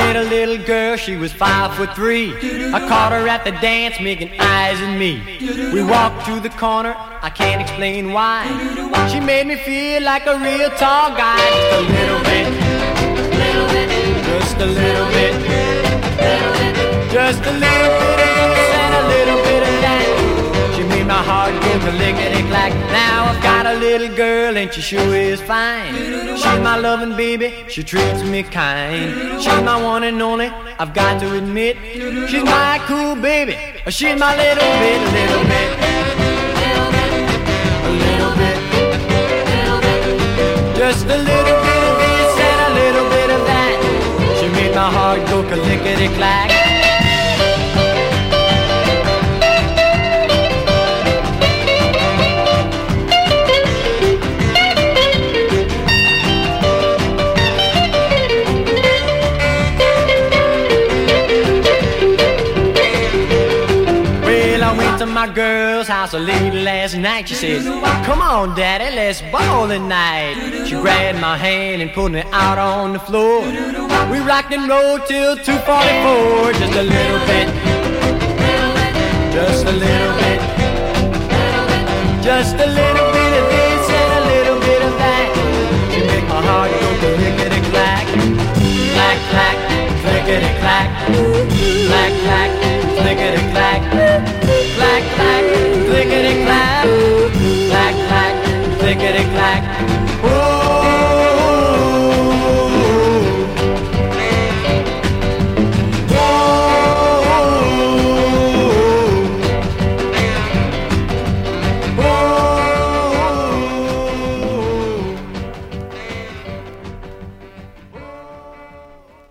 met a little girl, she was 5'3". I caught her at the dance, making eyes at me. We walked to the corner, I can't explain why. She made me feel like a real tall guy. Just a little bit, just a little bit, just a little bit of this and a little bit of that. She made my heart go lickety-clack. Now I've got a little girl and she sure is fine. She's my loving baby, she treats me kind. She's my one and only, I've got to admit. She's my cool baby, she's my little bit, a little bit, a little bit, just a little bit of this and a little bit of that. She made my heart go lickety-clack. To my girl's house late last night. She said, come on daddy, let's ball tonight. She grabbed my hand and pulled me out on the floor. We rocked and rolled till 2:44. Just a little bit, just a little bit, just a little bit.